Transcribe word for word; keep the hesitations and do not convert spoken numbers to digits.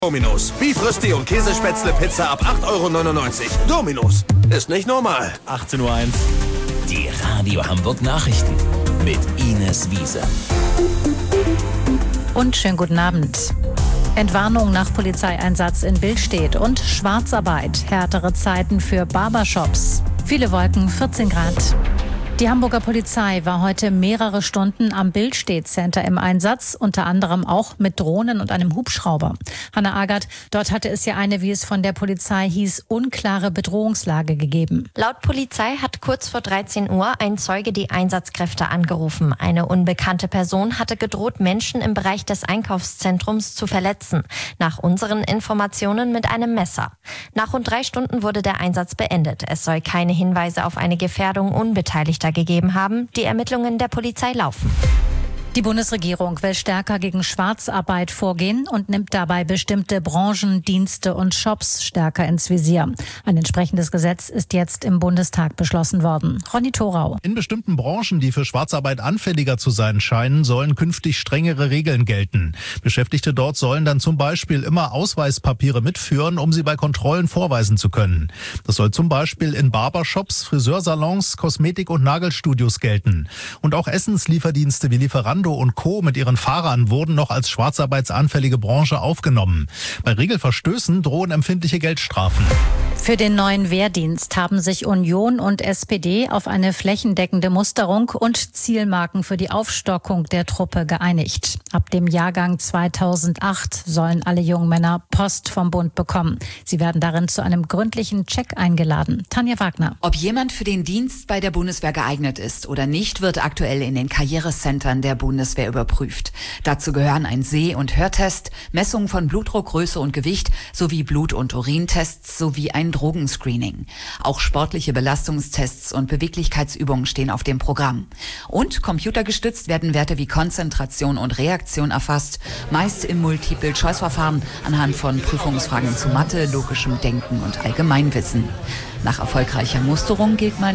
Domino's. Beef Rösti und Käsespätzle Pizza ab acht Euro neunundneunzig. Domino's. Ist nicht normal. achtzehn Uhr eins. Die Radio Hamburg Nachrichten mit Ines Wiese. Und schönen guten Abend. Entwarnung nach Polizeieinsatz in Billstedt und Schwarzarbeit. Härtere Zeiten für Barbershops. Viele Wolken, vierzehn Grad. Die Hamburger Polizei war heute mehrere Stunden am Billstedt Center im Einsatz, unter anderem auch mit Drohnen und einem Hubschrauber. Hanna Agert, dort hatte es ja eine, wie es von der Polizei hieß, unklare Bedrohungslage gegeben. Laut Polizei hat kurz vor dreizehn Uhr ein Zeuge die Einsatzkräfte angerufen. Eine unbekannte Person hatte gedroht, Menschen im Bereich des Einkaufszentrums zu verletzen. Nach unseren Informationen mit einem Messer. Nach rund drei Stunden wurde der Einsatz beendet. Es soll keine Hinweise auf eine Gefährdung Unbeteiligter gegeben haben. Die Ermittlungen der Polizei laufen. Die Bundesregierung will stärker gegen Schwarzarbeit vorgehen und nimmt dabei bestimmte Branchen, Dienste und Shops stärker ins Visier. Ein entsprechendes Gesetz ist jetzt im Bundestag beschlossen worden. Ronny Thorau. In bestimmten Branchen, die für Schwarzarbeit anfälliger zu sein scheinen, sollen künftig strengere Regeln gelten. Beschäftigte dort sollen dann zum Beispiel immer Ausweispapiere mitführen, um sie bei Kontrollen vorweisen zu können. Das soll zum Beispiel in Barbershops, Friseursalons, Kosmetik- und Nagelstudios gelten. Und auch Essenslieferdienste wie Lieferanten und Co. mit ihren Fahrern wurden noch als schwarzarbeitsanfällige Branche aufgenommen. Bei Regelverstößen drohen empfindliche Geldstrafen. Für den neuen Wehrdienst haben sich Union und S P D auf eine flächendeckende Musterung und Zielmarken für die Aufstockung der Truppe geeinigt. Ab dem Jahrgang zweitausendacht sollen alle jungen Männer Post vom Bund bekommen. Sie werden darin zu einem gründlichen Check eingeladen. Tanja Wagner. Ob jemand für den Dienst bei der Bundeswehr geeignet ist oder nicht, wird aktuell in den Karrierecentern der Bundeswehr überprüft. Dazu gehören ein Seh- und Hörtest, Messungen von Blutdruck, Größe und Gewicht sowie Blut- und Urintests sowie ein Drogenscreening. Auch sportliche Belastungstests und Beweglichkeitsübungen stehen auf dem Programm. Und computergestützt werden Werte wie Konzentration und Reaktion erfasst, meist im Multiple-Choice-Verfahren anhand von Prüfungsfragen zu Mathe, logischem Denken und Allgemeinwissen. Nach erfolgreicher Musterung gilt man